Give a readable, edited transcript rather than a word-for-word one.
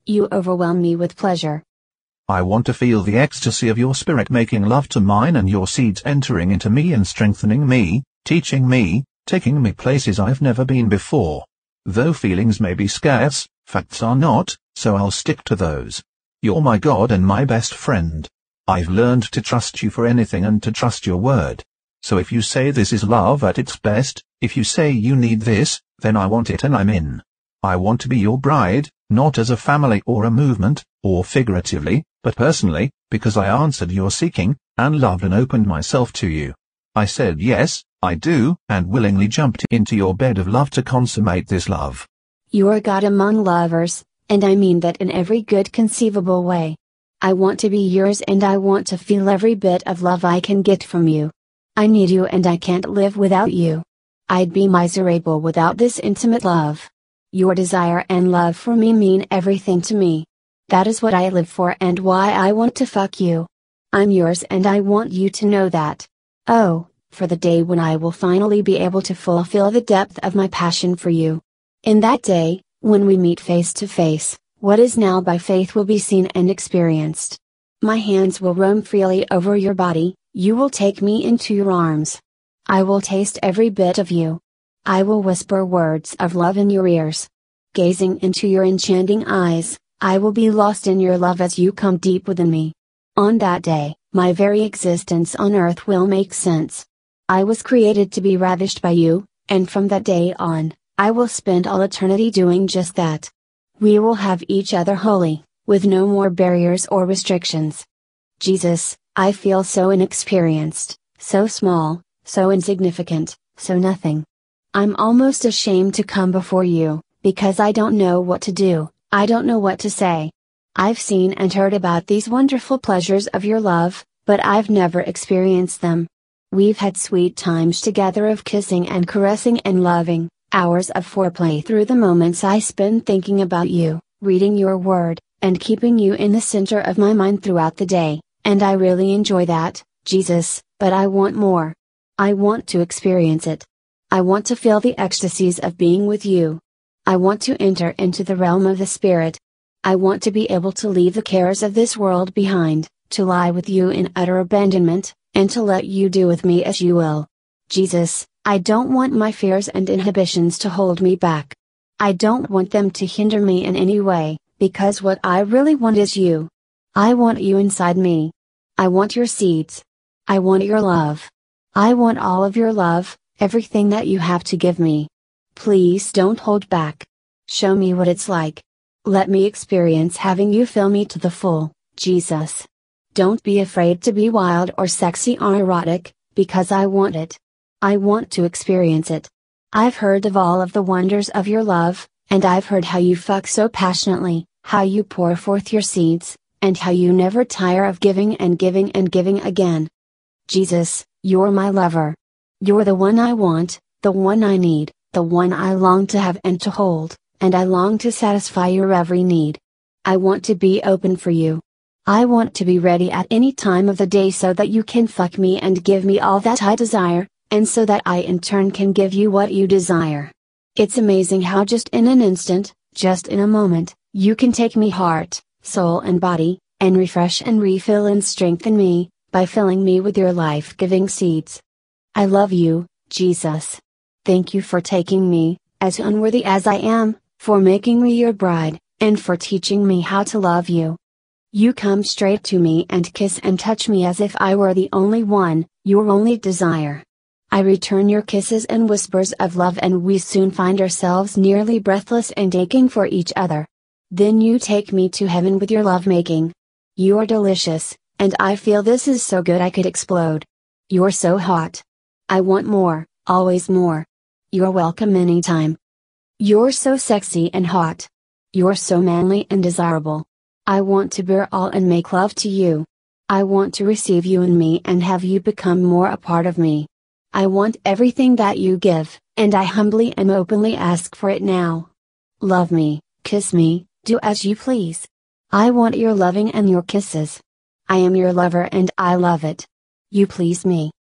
You overwhelm me with pleasure. I want to feel the ecstasy of your spirit making love to mine and your seeds entering into me and strengthening me, teaching me, taking me places I've never been before. Though feelings may be scarce, facts are not, so I'll stick to those. You're my God and my best friend. I've learned to trust you for anything and to trust your word. So if you say this is love at its best, if you say you need this, then I want it and I'm in. I want to be your bride, not as a family or a movement, or figuratively, but personally, because I answered your seeking, and loved and opened myself to you. I said yes, I do, and willingly jumped into your bed of love to consummate this love. You are God among lovers, and I mean that in every good conceivable way. I want to be yours and I want to feel every bit of love I can get from you. I need you and I can't live without you. I'd be miserable without this intimate love. Your desire and love for me mean everything to me. That is what I live for and why I want to fuck you. I'm yours and I want you to know that. Oh, for the day when I will finally be able to fulfill the depth of my passion for you. In that day, when we meet face to face, what is now by faith will be seen and experienced. My hands will roam freely over your body, you will take me into your arms. I will taste every bit of you. I will whisper words of love in your ears. Gazing into your enchanting eyes, I will be lost in your love as you come deep within me. On that day, my very existence on earth will make sense. I was created to be ravished by you, and from that day on, I will spend all eternity doing just that. We will have each other wholly, with no more barriers or restrictions. Jesus, I feel so inexperienced, so small, so insignificant, so nothing. I'm almost ashamed to come before you, because I don't know what to do, I don't know what to say. I've seen and heard about these wonderful pleasures of your love, but I've never experienced them. We've had sweet times together of kissing and caressing and loving, hours of foreplay through the moments I spend thinking about you, reading your word, and keeping you in the center of my mind throughout the day, and I really enjoy that, Jesus, but I want more. I want to experience it. I want to feel the ecstasies of being with you. I want to enter into the realm of the Spirit. I want to be able to leave the cares of this world behind, to lie with you in utter abandonment, and to let you do with me as you will. Jesus, I don't want my fears and inhibitions to hold me back. I don't want them to hinder me in any way, because what I really want is you. I want you inside me. I want your seeds. I want your love. I want all of your love, everything that you have to give me. Please don't hold back. Show me what it's like. Let me experience having you fill me to the full, Jesus. Don't be afraid to be wild or sexy or erotic, because I want it. I want to experience it. I've heard of all of the wonders of your love, and I've heard how you fuck so passionately, how you pour forth your seeds, and how you never tire of giving and giving and giving again. Jesus, you're my lover. You're the one I want, the one I need, the one I long to have and to hold, and I long to satisfy your every need. I want to be open for you. I want to be ready at any time of the day so that you can fuck me and give me all that I desire, and so that I in turn can give you what you desire. It's amazing how just in an instant, just in a moment, you can take me heart, soul and body, and refresh and refill and strengthen me, by filling me with your life-giving seeds. I love you, Jesus. Thank you for taking me, as unworthy as I am, for making me your bride, and for teaching me how to love you. You come straight to me and kiss and touch me as if I were the only one, your only desire. I return your kisses and whispers of love and we soon find ourselves nearly breathless and aching for each other. Then you take me to heaven with your lovemaking. You are delicious, and I feel this is so good I could explode. You're so hot. I want more, always more. You're welcome anytime. You're so sexy and hot. You're so manly and desirable. I want to bear all and make love to you. I want to receive you in me and have you become more a part of me. I want everything that you give, and I humbly and openly ask for it now. Love me, kiss me, do as you please. I want your loving and your kisses. I am your lover and I love it. You please me.